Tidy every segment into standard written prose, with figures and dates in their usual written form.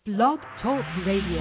Blog Talk Radio.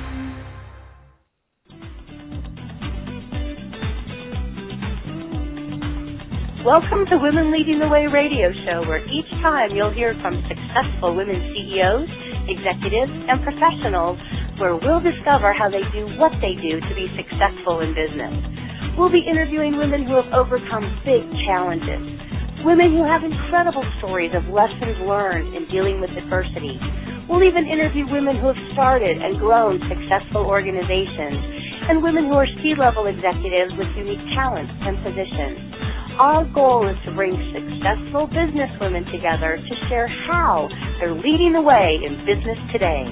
Welcome to Women Leading the Way radio show, where each time you'll hear from successful women CEOs, executives, and professionals, where we'll discover how they do what they do to be successful in business. We'll be interviewing women who have overcome big challenges, women who have incredible stories of lessons learned in dealing with adversity. We'll even interview women who have started and grown successful organizations, and women who are C-level executives with unique talents and positions. Our goal is to bring successful business women together to share how they're leading the way in business today.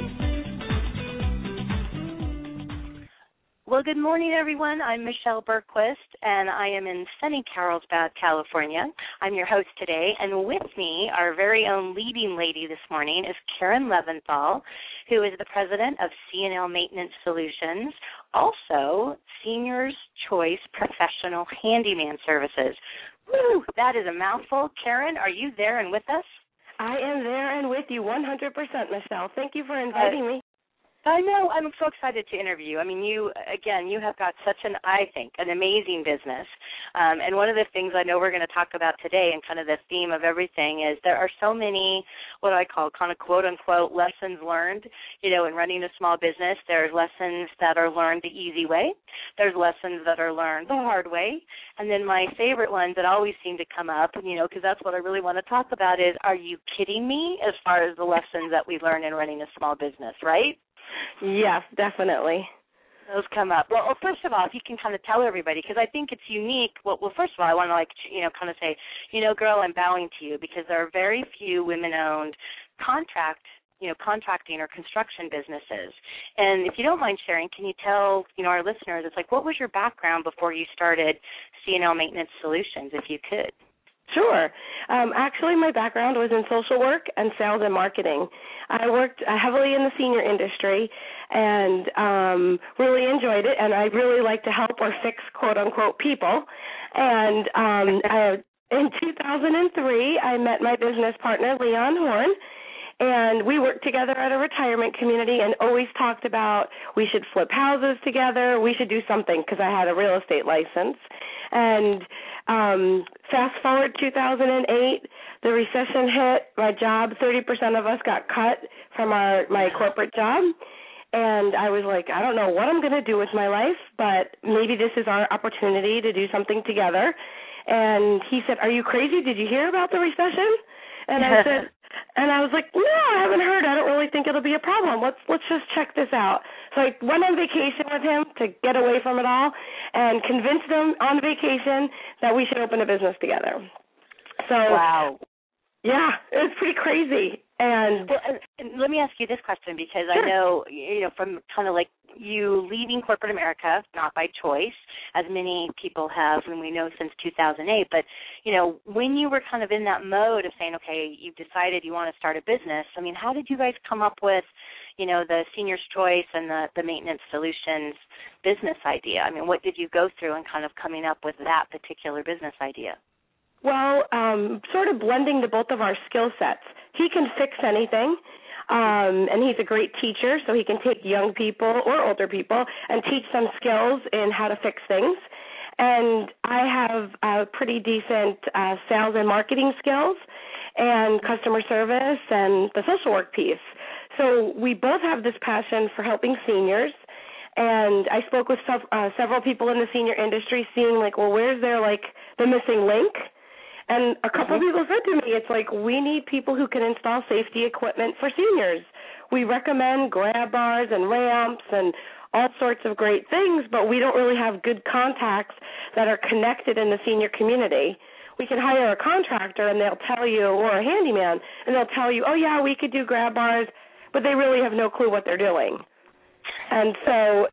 Well, good morning, everyone. I'm Michelle Bergquist, and I am in sunny Carlsbad, California. I'm your host today, and with me, our very own leading lady this morning is Karen Leventhal, who is the president of C&L Maintenance Solutions, also Seniors Choice Professional Handyman Services. Woo, that is a mouthful. Karen, are you there and with us? I am there and with you 100%, Michelle. Thank you for inviting me. I know. I'm so excited to interview you. I mean, you have got such an amazing business. And one of the things I know we're going to talk about today, and kind of the theme of everything, is there are so many, what I call kind of quote-unquote lessons learned, in running a small business. There's lessons that are learned the easy way. There's lessons that are learned the hard way. And then my favorite ones that always seem to come up, because that's what I really want to talk about is, are you kidding me, as far as the lessons that we learn in running a small business, right? Yes, definitely. Those come up. Well, first of all, if you can kind of tell everybody, because I think it's unique. Well, first of all, I want to kind of say, girl, I'm bowing to you, because there are very few women-owned contracting or construction businesses. And if you don't mind sharing, can you tell, our listeners, it's like, what was your background before you started C&L Maintenance Solutions, if you could? Sure. Actually, my background was in social work and sales and marketing. I worked heavily in the senior industry and really enjoyed it, and I really like to help or fix, quote-unquote, people. And in 2003, I met my business partner, Leon Horn, and we worked together at a retirement community and always talked about we should flip houses together, we should do something, because I had a real estate license. And fast forward 2008, the recession hit, my job, 30% of us got cut from my corporate job. And I was like, I don't know what I'm going to do with my life, but maybe this is our opportunity to do something together. And he said, are you crazy? Did you hear about the recession? And I said, and I was like, no, I haven't heard. I don't really think it'll be a problem. Let's just check this out. So I went on vacation with him to get away from it all and convinced him on vacation that we should open a business together. So, wow. Yeah, it was pretty crazy. And let me ask you this question, because sure. I know, from kind of like you leaving corporate America, not by choice, as many people have, and we know since 2008, but, when you were kind of in that mode of saying, okay, you've decided you want to start a business, I mean, how did you guys come up with, the Seniors Choice and the Maintenance Solutions business idea? I mean, what did you go through in kind of coming up with that particular business idea? Well, sort of blending the both of our skill sets. He can fix anything, and he's a great teacher, so he can take young people or older people and teach them skills in how to fix things. And I have pretty decent sales and marketing skills and customer service and the social work piece. So we both have this passion for helping seniors. And I spoke with several people in the senior industry, seeing where's there the missing link? And a couple of people said to me, it's like, we need people who can install safety equipment for seniors. We recommend grab bars and ramps and all sorts of great things, but we don't really have good contacts that are connected in the senior community. We can hire a contractor and they'll tell you, or a handyman, and they'll tell you, oh, yeah, we could do grab bars, but they really have no clue what they're doing. And so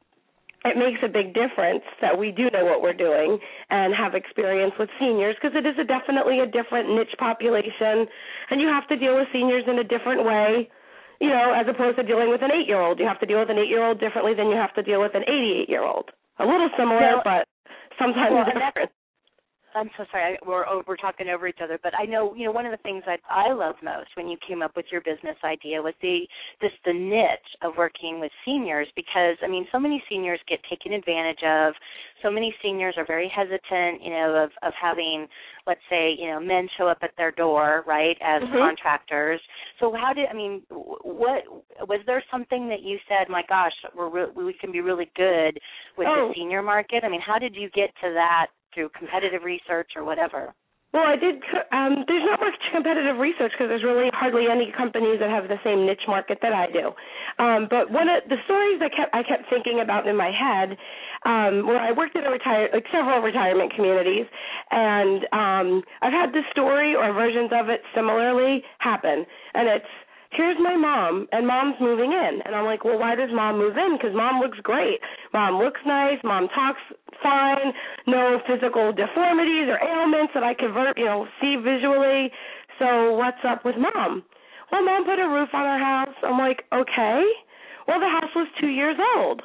it makes a big difference that we do know what we're doing and have experience with seniors, because it is definitely a different niche population, and you have to deal with seniors in a different way, as opposed to dealing with an 8-year-old. You have to deal with an 8-year-old differently than you have to deal with an 88-year-old. A little similar, but sometimes different. I'm so sorry. We're talking over each other, but I know, one of the things that I love most when you came up with your business idea was the niche of working with seniors, because so many seniors get taken advantage of. So many seniors are very hesitant, of having, let's say, men show up at their door, right, as contractors. So what was there something that you said, my gosh, we can be really good with the senior market? How did you get to that? Through competitive research or whatever? Well, I did. There's not much competitive research because there's really hardly any companies that have the same niche market that I do. But one of the stories I kept thinking about in my head, where I worked at several retirement communities, and I've had this story or versions of it similarly happen, and it's, here's my mom, and mom's moving in. And I'm like, well, why does mom move in? Because mom looks great. Mom looks nice. Mom talks fine. No physical deformities or ailments that I can see visually. So what's up with mom? Well, mom put a roof on our house. I'm like, okay. Well, the house was 2 years old.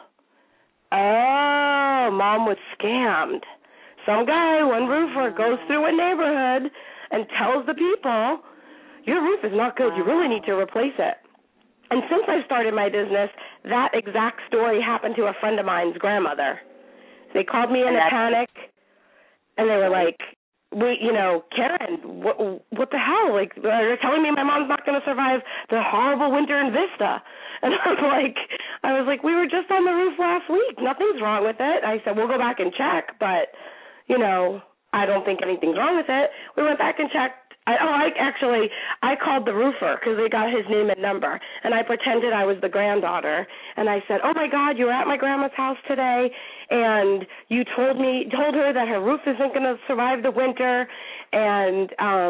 Oh, mom was scammed. Some guy, one roofer, goes through a neighborhood and tells the people, your roof is not good. You really need to replace it. And since I started my business, that exact story happened to a friend of mine's grandmother. They called me in a panic, and they were like, Karen, what the hell? Like, they're telling me my mom's not going to survive the horrible winter in Vista. And I was like, we were just on the roof last week. Nothing's wrong with it. I said, we'll go back and check, but, I don't think anything's wrong with it. We went back and checked. I called the roofer because they got his name and number, and I pretended I was the granddaughter, and I said, oh, my God, you were at my grandma's house today, and you told her that her roof isn't going to survive the winter, and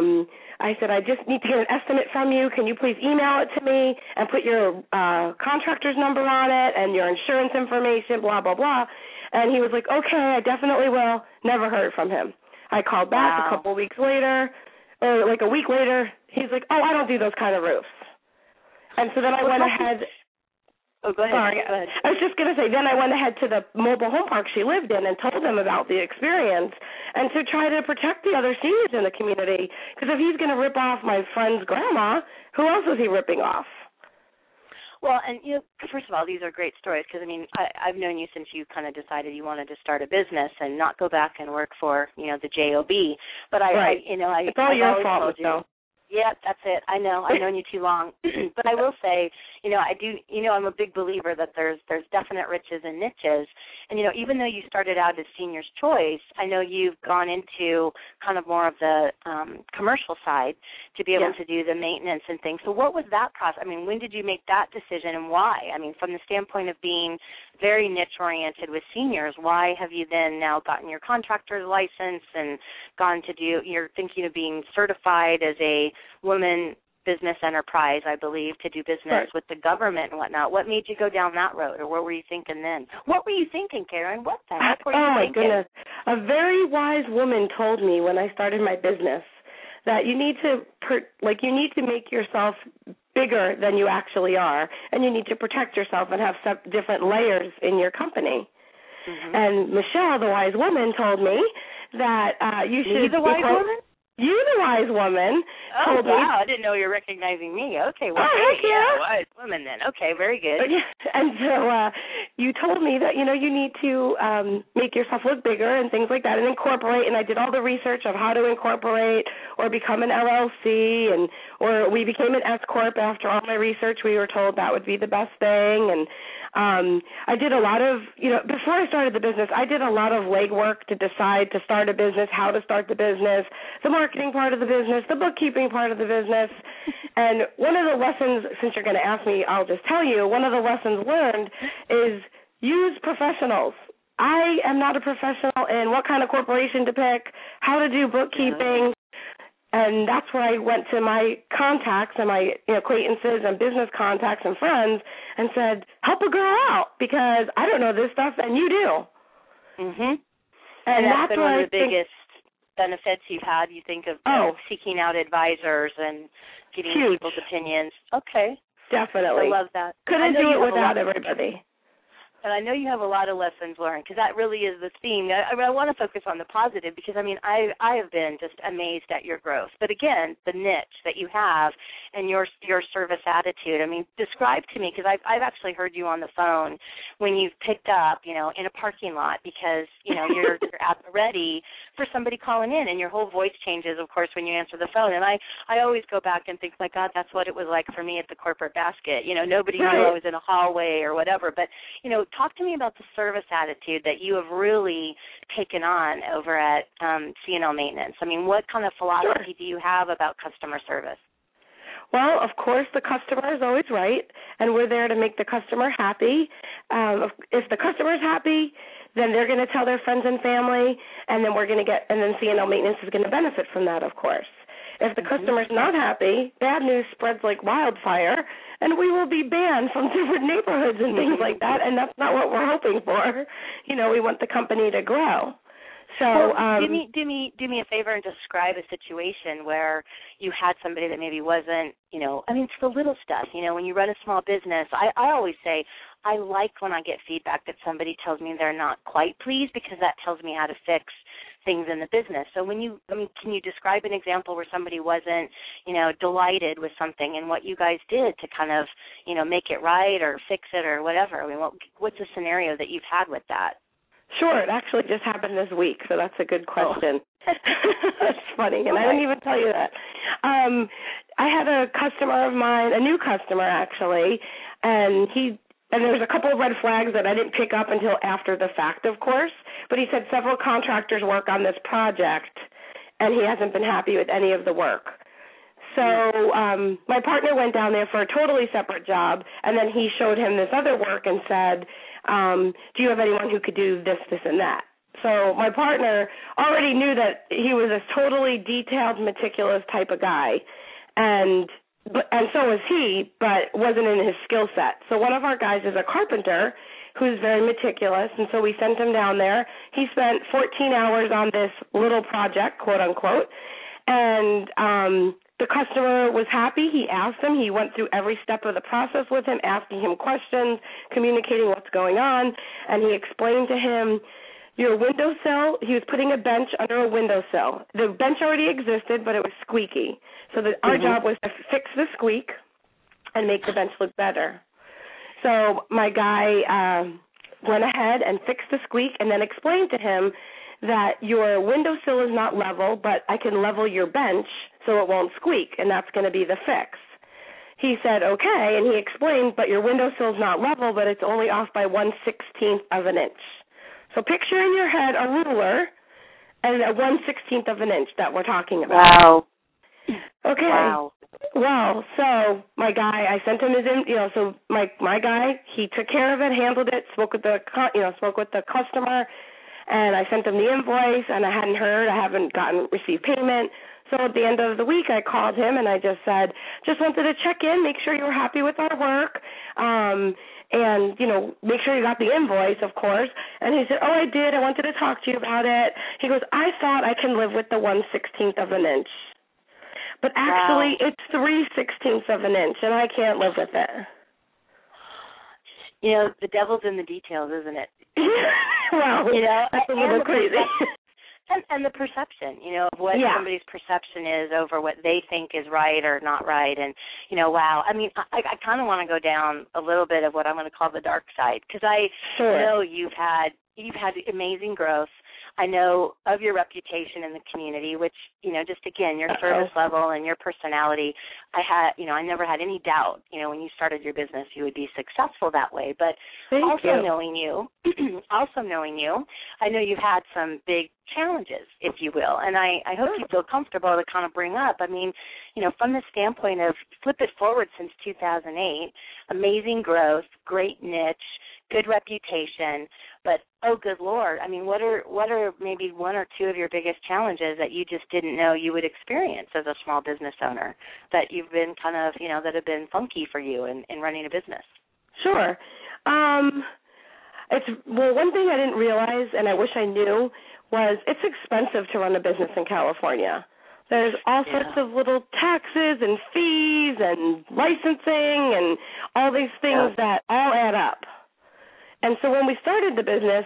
I said, I just need to get an estimate from you. Can you please email it to me and put your contractor's number on it and your insurance information, blah, blah, blah. And he was like, okay, I definitely will. Never heard from him. I called back a couple weeks later, or like a week later. He's like, oh, I don't do those kind of roofs. And so then I went ahead. Oh, go ahead. Sorry. Go ahead. I was just going to say, then I went ahead to the mobile home park she lived in and told them about the experience and to try to protect the other seniors in the community, because if he's going to rip off my friend's grandma, who else is he ripping off? Well, and, first of all, these are great stories because, I've known you since you kind of decided you wanted to start a business and not go back and work for, the JOB. But it's all your fault, though. Yeah, that's it. I know. I've known you too long. But I will say, I do, I'm a big believer that there's definite riches and niches. And, even though you started out as Senior's Choice, I know you've gone into kind of more of the commercial side to be able to do the maintenance and things. So what was that process? When did you make that decision and why? From the standpoint of being very niche-oriented with seniors, why have you then now gotten your contractor's license and gone to you're thinking of being certified as a woman business enterprise, I believe, to do business with the government and whatnot. What made you go down that road, or what were you thinking then? What were you thinking, Karen? What the heck were you thinking? Oh, my goodness. A very wise woman told me when I started my business that you need to make yourself bigger than you actually are, and you need to protect yourself and have different layers in your company. Mm-hmm. And Michelle, the wise woman, told me that you should... Me, the wise woman? You, the wise woman, told me. Oh, wow, I didn't know you were recognizing me. Okay, well, wise woman then. Okay, very good. And so you told me that, you need to make yourself look bigger and things like that and incorporate, and I did all the research of how to incorporate or become an LLC, or we became an S-Corp after all my research. We were told that would be the best thing, and I did a lot of, before I started the business, I did a lot of legwork to decide to start a business, how to start the business, the marketing part of the business, the bookkeeping part of the business. And one of the lessons, since you're going to ask me, I'll just tell you, one of the lessons learned is use professionals. I am not a professional in what kind of corporation to pick, how to do bookkeeping. And that's where I went to my contacts and my acquaintances and business contacts and friends and said, help a girl out because I don't know this stuff and you do. Mhm. And that's been one of the biggest benefits you've had, you think, of seeking out advisors and getting people's opinions. Okay. Definitely. I love that. Couldn't do it without everybody. and I know you have a lot of lessons learned, because that really is the theme. I want to focus on the positive, because, I have been just amazed at your growth. But, again, the niche that you have and your service attitude, describe to me, because I've actually heard you on the phone when you've picked up, in a parking lot, because, you're at the ready for somebody calling in, and your whole voice changes, of course, when you answer the phone. And I always go back and think, my God, that's what it was like for me at the corporate basket. Nobody knew I was in a hallway or whatever. But, talk to me about the service attitude that you have really taken on over at C&L Maintenance. What kind of philosophy do you have about customer service? Well, of course, the customer is always right, and we're there to make the customer happy. If the customer's happy, then they're going to tell their friends and family, and then then C&L Maintenance is going to benefit from that, of course. If the customer's not happy, bad news spreads like wildfire, and we will be banned from different neighborhoods and things like that, and that's not what we're hoping for. We want the company to grow. So do me a favor and describe a situation where you had somebody that maybe wasn't, it's the little stuff. When you run a small business, I always say I like when I get feedback that somebody tells me they're not quite pleased, because that tells me how to fix things in the business. So can you describe an example where somebody wasn't, delighted with something, and what you guys did to kind of, make it right or fix it or whatever? What's a scenario that you've had with that? Sure, it actually just happened this week, so that's a good question. That's funny, and I didn't even tell you that. I had a customer of mine, a new customer actually, and there was a couple of red flags that I didn't pick up until after the fact, of course, but he said several contractors work on this project, and he hasn't been happy with any of the work. So my partner went down there for a totally separate job, and then he showed him this other work and said, do you have anyone who could do this, this, and that? So my partner already knew that he was a totally detailed, meticulous type of guy, and so was he, but wasn't in his skill set. So one of our guys is a carpenter who's very meticulous, and so we sent him down there. He spent 14 hours on this little project, quote unquote, and the customer was happy. He asked him. He went through every step of the process with him, asking him questions, communicating what's going on, and he explained to him, your windowsill, he was putting a bench under a windowsill. The bench already existed, but it was squeaky. So our job was to fix the squeak and make the bench look better. So my guy went ahead and fixed the squeak and then explained to him that your windowsill is not level, but I can level your bench so it won't squeak, and that's going to be the fix. He said, okay, and he explained, but your windowsill is not level, but it's only off by 1/16 of an inch. So picture in your head a ruler and a 1/16 of an inch that we're talking about. Wow. Okay. Wow. Well, so my guy, I sent him so my guy, he took care of it, handled it, spoke with the customer, and I sent him the invoice, and I hadn't received payment. So at the end of the week, I called him, and I just said, just wanted to check in, make sure you were happy with our work, and, make sure you got the invoice, of course. And he said, oh, I did. I wanted to talk to you about it. He goes, I thought I can live with the 1/16 of an inch. But actually, It's 3/16 of an inch, and I can't live with it. The devil's in the details, isn't it? Well, that's a little crazy. And the perception, of what somebody's perception is over what they think is right or not right. And, wow. I kind of want to go down a little bit of what I'm going to call the dark side, because I know you've had amazing growth. I know of your reputation in the community, which, just again, your service level and your personality, I never had any doubt, when you started your business, you would be successful that way. But knowing you, I know you've had some big challenges, if you will, and I hope you feel comfortable to kind of bring up. From the standpoint of flip it forward since 2008, amazing growth, great niche, good reputation, but oh, good Lord, what are maybe one or two of your biggest challenges that you just didn't know you would experience as a small business owner that you've been kind of, that have been funky for you in running a business? Sure. One thing I didn't realize, and I wish I knew, was it's expensive to run a business in California. There's all sorts of little taxes and fees and licensing and all these things that all add up. And so when we started the business,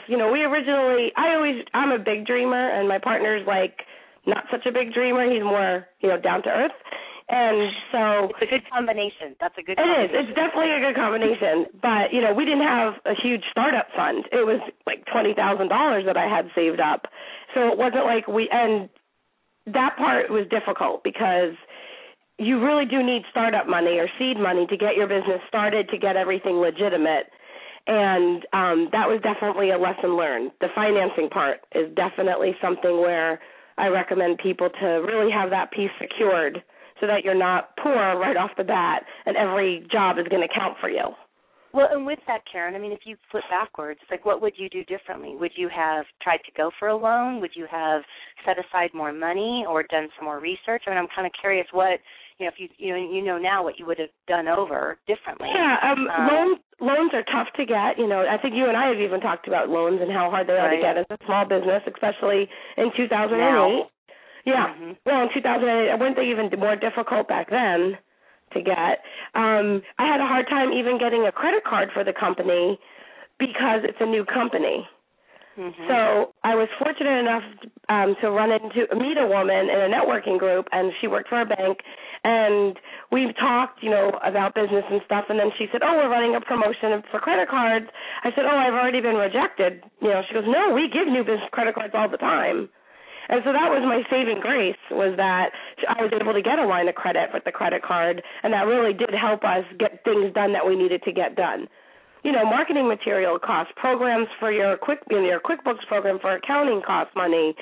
I'm a big dreamer, and my partner's like not such a big dreamer. He's more, down to earth. And so it's a good combination. That's a good combination. It is. It's definitely a good combination. But, we didn't have a huge startup fund. It was like $20,000 that I had saved up. So it wasn't like and that part was difficult because you really do need startup money or seed money to get your business started, to get everything legitimate. And that was definitely a lesson learned. The financing part is definitely something where I recommend people to really have that piece secured so that you're not poor right off the bat and every job is going to count for you. Well, and with that, Karen, if you flip backwards, what would you do differently? Would you have tried to go for a loan? Would you have set aside more money or done some more research? I'm kind of curious what, if you know now what you would have done over differently. Yeah, loans are tough to get. I think you and I have even talked about loans and how hard they are to get as a small business, especially in 2008. Now. Yeah. Mm-hmm. Well, in 2008, weren't they even more difficult back then to get? I had a hard time even getting a credit card for the company because it's a new company. Mm-hmm. So I was fortunate enough to meet a woman in a networking group, and she worked for a bank, and we talked, about business and stuff, and then she said, we're running a promotion for credit cards. I said, I've already been rejected. She goes, no, we give new business credit cards all the time. And so that was my saving grace, was that I was able to get a line of credit with the credit card, and that really did help us get things done that we needed to get done. Marketing material costs, programs for your QuickBooks program for accounting costs money.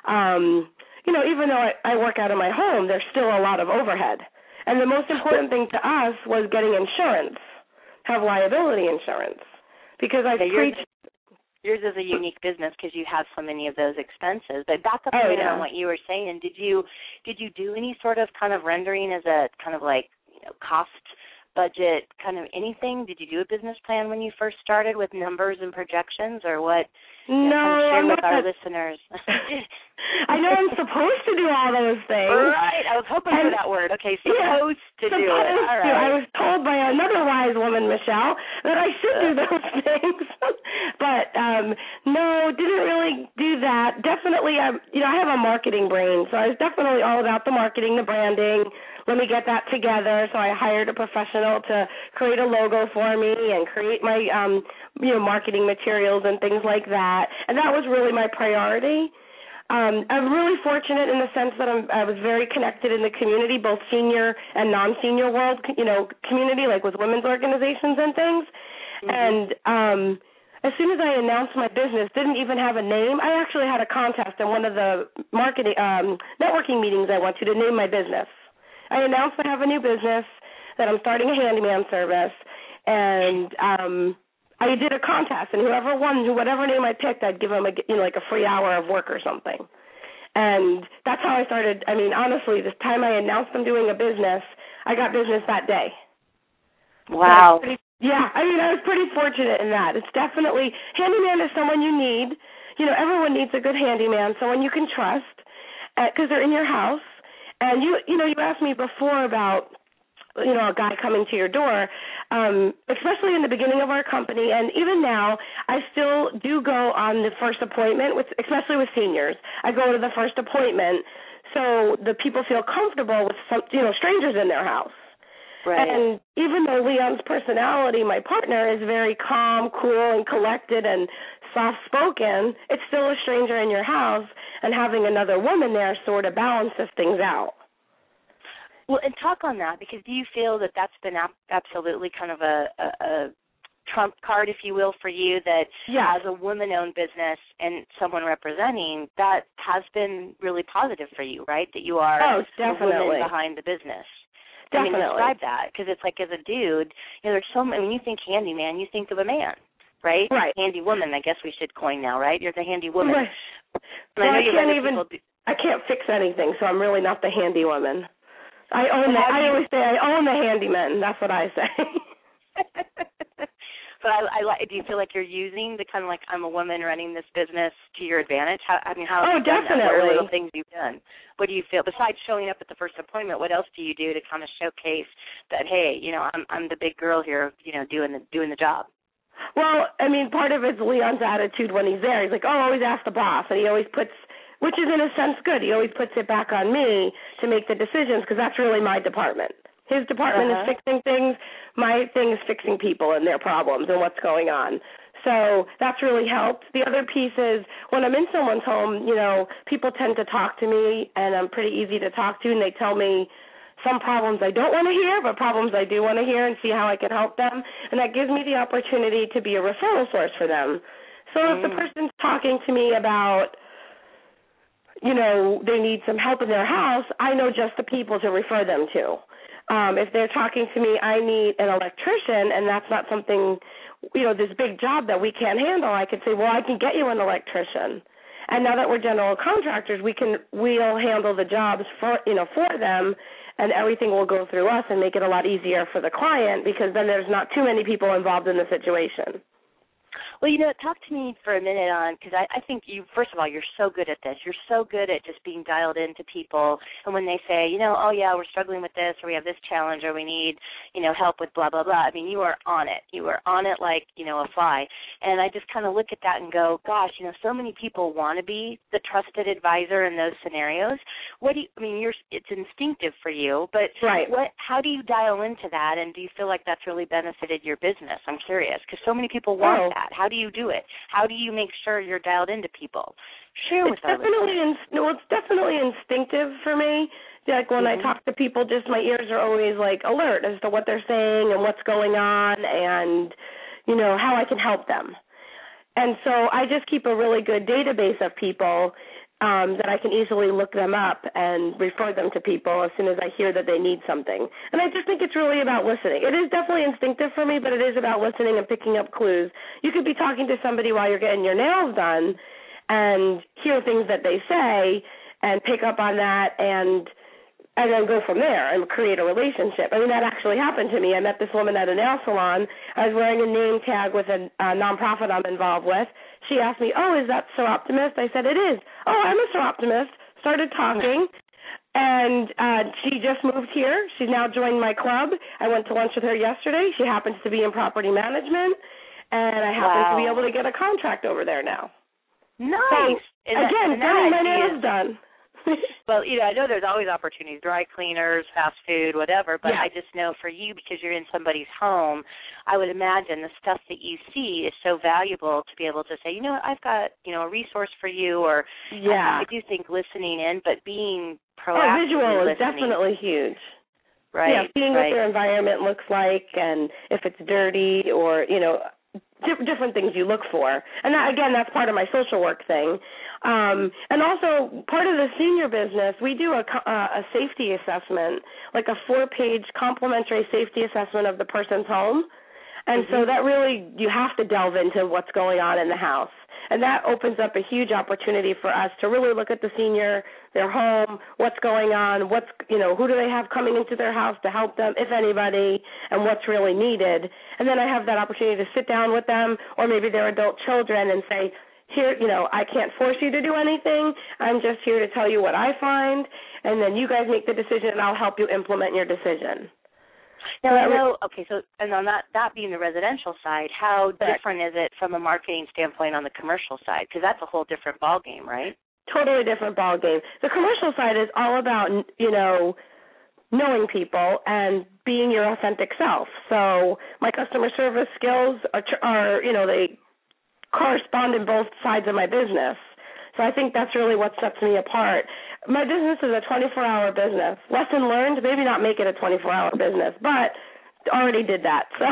Even though I work out of my home, there's still a lot of overhead. And the most important thing to us was getting insurance, have liability insurance, because I preach. Yours is a unique business because you have so many of those expenses. But back up a minute on what you were saying. Did you do any sort of kind of rendering as a kind of like cost budget kind of anything? Did you do a business plan when you first started with numbers and projections, or what? No, share I'm with not our listeners. I know I'm supposed to do all those things. Right. I was hoping for that word. Okay, supposed to do it. All right. I was told by another wise woman, Michelle, that I should do those things. But no, didn't really do that. Definitely, I have a marketing brain, so I was definitely all about the marketing, the branding. Let me get that together. So I hired a professional to create a logo for me and create my marketing materials and things like that. And that was really my priority. I'm really fortunate in the sense that I was very connected in the community, both senior and non-senior world, community, like with women's organizations and things. Mm-hmm. And as soon as I announced my business, didn't even have a name. I actually had a contest in one of the networking meetings I went to name my business. I announced I have a new business, that I'm starting a handyman service, and I did a contest, and whoever won, whatever name I picked, I'd give them a free hour of work or something. And that's how I started. Honestly, this time I announced I'm doing a business, I got business that day. Wow. I was pretty fortunate in that. It's definitely, handyman is someone you need. Everyone needs a good handyman, someone you can trust, because they're in your house. And you asked me before about, a guy coming to your door, especially in the beginning of our company, and even now, I still do go on the first appointment, especially with seniors. I go to the first appointment so the people feel comfortable with strangers in their house. Right. And even though Leon's personality, my partner, is very calm, cool, and collected and soft-spoken, it's still a stranger in your house, and having another woman there sort of balances things out. Well, and talk on that, because do you feel that that's been absolutely kind of a trump card, if you will, for you, that as a woman-owned business and someone representing, that has been really positive for you, right, that you are the woman behind the business? Definitely. Describe that, because it's like, as a dude, there's so many, when you think handyman, you think of a man, right? Right. Handy woman, I guess we should coin now, right? You're the handy woman. Right. Well, I can't fix anything, so I'm really not the handy woman. I always say I own the handyman. That's what I say. But do you feel like you're using the kind of like, I'm a woman running this business to your advantage? How have you definitely. done that? What are little things you've done? What do you feel, besides showing up at the first appointment, what else do you do to kind of showcase that, hey, I'm the big girl here, doing the job? Well, I mean, part of it's Leon's attitude when he's there. He's like, oh, always ask the boss. And he always puts, which is in a sense good, he always puts it back on me to make the decisions because that's really my department. His department is fixing things. My thing is fixing people and their problems and what's going on. So that's really helped. The other piece is when I'm in someone's home, you know, people tend to talk to me, and I'm pretty easy to talk to, and they tell me some problems I don't want to hear, but problems I do want to hear and see how I can help them. And that gives me the opportunity to be a referral source for them. So if the person's talking to me about, you know, they need some help in their house, I know just the people to refer them to. If they're talking to me, I need an electrician, and that's not something, you know, this big job that we can't handle, I could say, well, I can get you an electrician. And now that we're general contractors, we'll handle the jobs for them, and everything will go through us and make it a lot easier for the client because then there's not too many people involved in the situation. Well, you know, talk to me for a minute on, because I think you, first of all, you're so good at this. You're so good at just being dialed into people. And when they say, you know, oh, yeah, we're struggling with this, or we have this challenge, or we need, you know, help with blah, blah, blah. I mean, you are on it. You are on it like, you know, a fly. And I just kind of look at that and go, gosh, you know, so many people want to be the trusted advisor in those scenarios. It's instinctive for you, but right. How do you dial into that, and do you feel like that's really benefited your business? I'm curious, because so many people want that. How do you do it? How do you make sure you're dialed into people? Share with us. It's definitely instinctive for me. Like when I talk to people, just my ears are always like alert as to what they're saying and what's going on and, you know, how I can help them. And so I just keep a really good database of people that I can easily look them up and refer them to people as soon as I hear that they need something. And I just think it's really about listening. It is definitely instinctive for me, but it is about listening and picking up clues. You could be talking to somebody while you're getting your nails done and hear things that they say and pick up on that and then go from there and create a relationship. I mean, that actually happened to me. I met this woman at a nail salon. I was wearing a name tag with a nonprofit I'm involved with. She asked me, oh, is that Sir Optimist? I said, it is. Oh, I'm a Sir Optimist. Started talking, and she just moved here. She's now joined my club. I went to lunch with her yesterday. She happens to be in property management, and I happen to be able to get a contract over there now. Nice. So, again, getting my nails done. Well, you know, I know there's always opportunities, dry cleaners, fast food, whatever, but I just know for you, because you're in somebody's home, I would imagine the stuff that you see is so valuable to be able to say, you know what, I've got, you know, a resource for you, or I do think listening in, but being proactive. Visual is definitely huge. Right. Yeah, seeing what their environment looks like and if it's dirty or, you know, different things you look for. And that, again, that's part of my social work thing. And also part of the senior business, we do a safety assessment, like a 4-page complimentary safety assessment of the person's home. And so that really, you have to delve into what's going on in the house. And that opens up a huge opportunity for us to really look at the senior, their home, what's going on, who do they have coming into their house to help them, if anybody, and what's really needed. And then I have that opportunity to sit down with them, or maybe their adult children, and say, here, you know, I can't force you to do anything. I'm just here to tell you what I find, and then you guys make the decision, and I'll help you implement your decision. Now, I know, so and on that being the residential side, how different is it from a marketing standpoint on the commercial side? Because that's a whole different ballgame, right? Totally different ballgame. The commercial side is all about, you know, knowing people and being your authentic self. So my customer service skills are you know, they correspond in both sides of my business. So I think that's really what sets me apart. My business is a 24-hour business. Lesson learned, maybe not make it a 24-hour business, but already did that. So,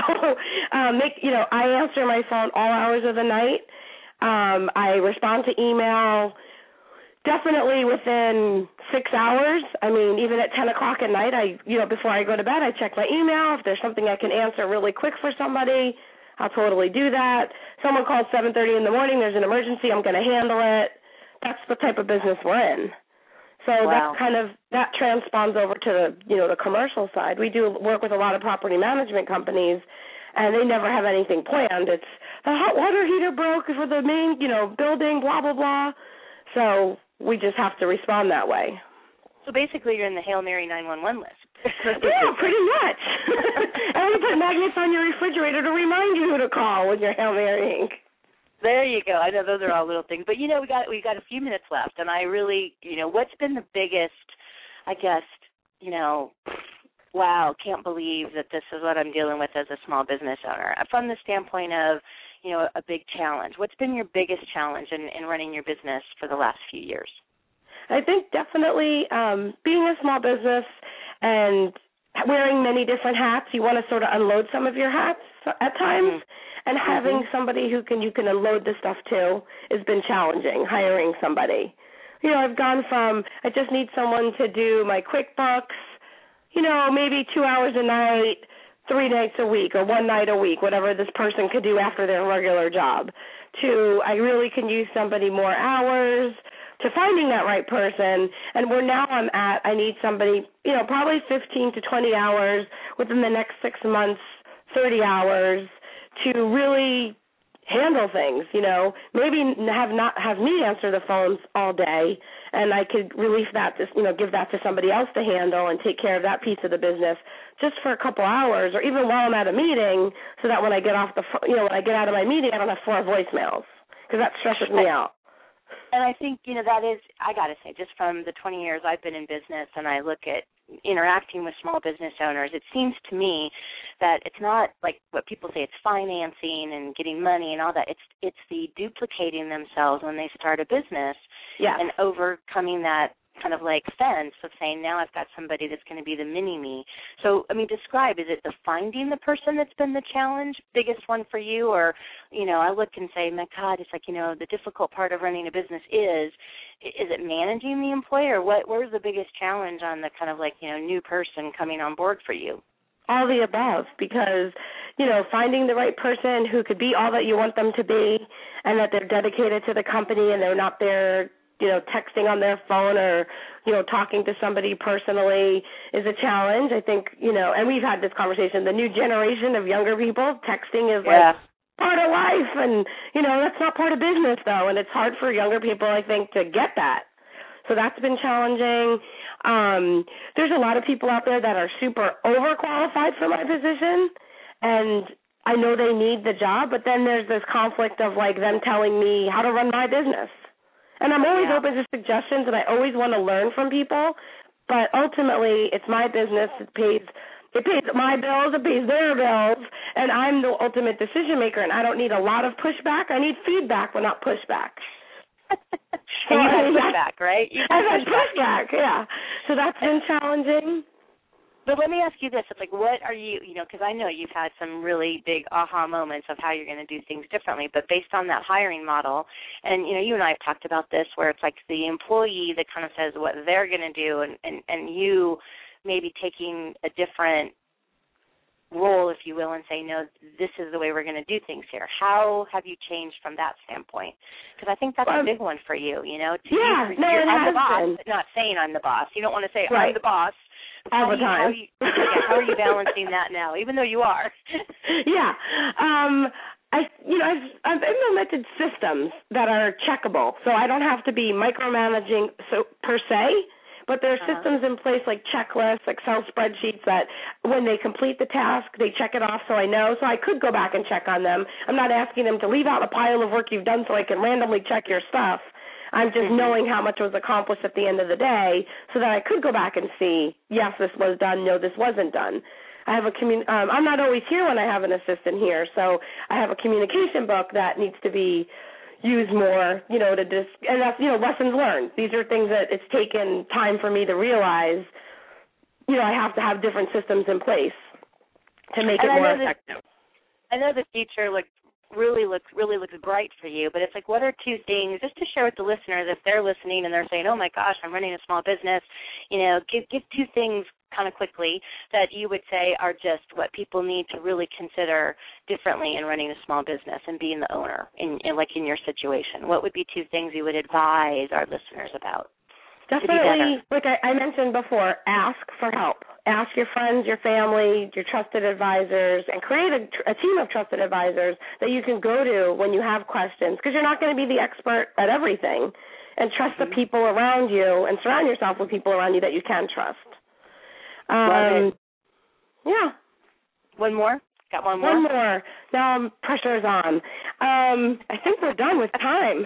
I answer my phone all hours of the night. I respond to email definitely within 6 hours. I mean, even at 10 o'clock at night, before I go to bed, I check my email. If there's something I can answer really quick for somebody, I'll totally do that. Someone calls 7:30 in the morning, there's an emergency, I'm going to handle it. That's the type of business we're in. So that transponds over to the commercial side. We do work with a lot of property management companies, and they never have anything planned. It's the hot water heater broke for the main, building, blah, blah, blah. So we just have to respond that way. So basically you're in the Hail Mary 911 list. Yeah, pretty much. And we put magnets on your refrigerator to remind you who to call when you're Hail Marying. There you go. I know those are all little things. But, we got a few minutes left, and I really, what's been the biggest, I guess, wow, can't believe that this is what I'm dealing with as a small business owner. From the standpoint of, a big challenge, what's been your biggest challenge in running your business for the last few years? I think definitely being a small business and wearing many different hats, you want to sort of unload some of your hats at times. And having somebody you can unload the stuff to has been challenging, hiring somebody. I've gone from I just need someone to do my QuickBooks, maybe 2 hours a night, 3 nights a week, or 1 night a week, whatever this person could do after their regular job, to I really can use somebody more hours, to finding that right person. And where now I'm at, I need somebody, probably 15 to 20 hours within the next 6 months, 30 hours, to really handle things, maybe not have me answer the phones all day, and I could release that, give that to somebody else to handle and take care of that piece of the business just for a couple hours, or even while I'm at a meeting, so that when I get off when I get out of my meeting, I don't have 4 voicemails, because that stresses me out. And I think, that is, I got to say, just from the 20 years I've been in business and I look at interacting with small business owners, it seems to me that it's not like what people say, it's financing and getting money and all that. It's the duplicating themselves when they start a business and overcoming that kind of like fence of saying, now I've got somebody that's going to be the mini-me. So, describe, is it the finding the person that's been the challenge, biggest one for you? Or, I look and say, my God, it's like, the difficult part of running a business is it managing the employee, or where's the biggest challenge on the kind of like, new person coming on board for you? All the above, because, finding the right person who could be all that you want them to be, and that they're dedicated to the company and they're not there texting on their phone or, talking to somebody personally is a challenge. I think, and we've had this conversation, the new generation of younger people, texting is like part of life, and, that's not part of business, though, and it's hard for younger people, I think, to get that. So that's been challenging. There's a lot of people out there that are super overqualified for my position, and I know they need the job, but then there's this conflict of, like, them telling me how to run my business. And I'm always open to suggestions, and I always want to learn from people. But ultimately, it's my business. It pays my bills. It pays their bills. And I'm the ultimate decision maker, and I don't need a lot of pushback. I need feedback, but not pushback. And you had pushback, right? I've had pushback, yeah. So that's been challenging. But let me ask you this. It's like, what are you, because I know you've had some really big aha moments of how you're going to do things differently, but based on that hiring model, and, you and I have talked about this, where it's like the employee that kind of says what they're going to do, and you maybe taking a different role, if you will, and say, no, this is the way we're going to do things here. How have you changed from that standpoint? Because I think that's a big one for you, I'm the boss, not saying I'm the boss. You don't want to say, I'm the boss. All the time. How are you balancing that now, even though you are? Yeah. I've implemented systems that are checkable, so I don't have to be micromanaging per se, but there are systems in place like checklists, Excel spreadsheets that when they complete the task, they check it off so I know. So I could go back and check on them. I'm not asking them to leave out a pile of work you've done so I can randomly check your stuff. I'm just knowing how much was accomplished at the end of the day so that I could go back and see, yes, this was done, no, this wasn't done. I have I'm not always here when I have an assistant here, so I have a communication book that needs to be used more, and that's, lessons learned. These are things that it's taken time for me to realize, I have to have different systems in place to make it more effective. I know the future really looks bright for you, but it's like, what are 2 things, just to share with the listeners, if they're listening and they're saying, oh my gosh, I'm running a small business, give 2 things kind of quickly that you would say are just what people need to really consider differently in running a small business and being the owner in your situation. What would be 2 things you would advise our listeners about? Definitely, like I mentioned before, ask for help. Ask your friends, your family, your trusted advisors, and create a team of trusted advisors that you can go to when you have questions, because you're not going to be the expert at everything. And trust the people around you and surround yourself with people around you that you can trust. Yeah. One more? Got one more? One more. Now pressure is on. I think we're done with time.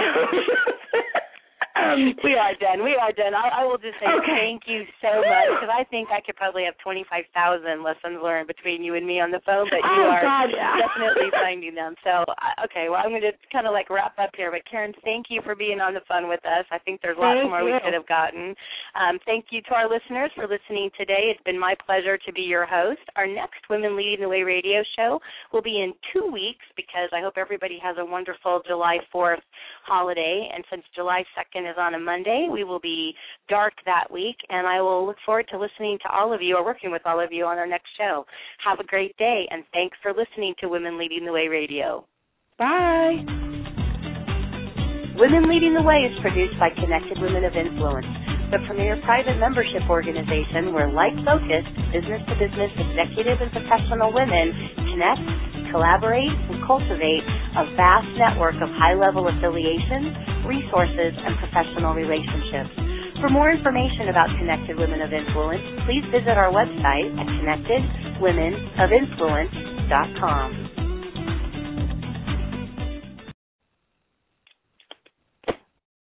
We are done. I will just say thank you so much, because I think I could probably have 25,000 lessons learned between you and me on the phone, but you are definitely finding them. So, well, I'm going to kind of wrap up here. But, Karen, thank you for being on the phone with us. I think there's lots more we could have gotten. Thank you to our listeners for listening today. It's been my pleasure to be your host. Our next Women Leading the Way radio show will be in 2 weeks, because I hope everybody has a wonderful July 4th holiday. And since July 2nd is on a Monday, we will be dark that week, and I will look forward to listening to all of you or working with all of you on our next show. Have a great day, and thanks for listening to Women Leading the Way Radio. Bye. Women Leading the Way is produced by Connected Women of Influence, the premier private membership organization where like-focused, business-to-business executive and professional women connect, collaborate, and cultivate a vast network of high-level affiliations, resources, and professional relationships. For more information about Connected Women of Influence, please visit our website at connectedwomenofinfluence.com.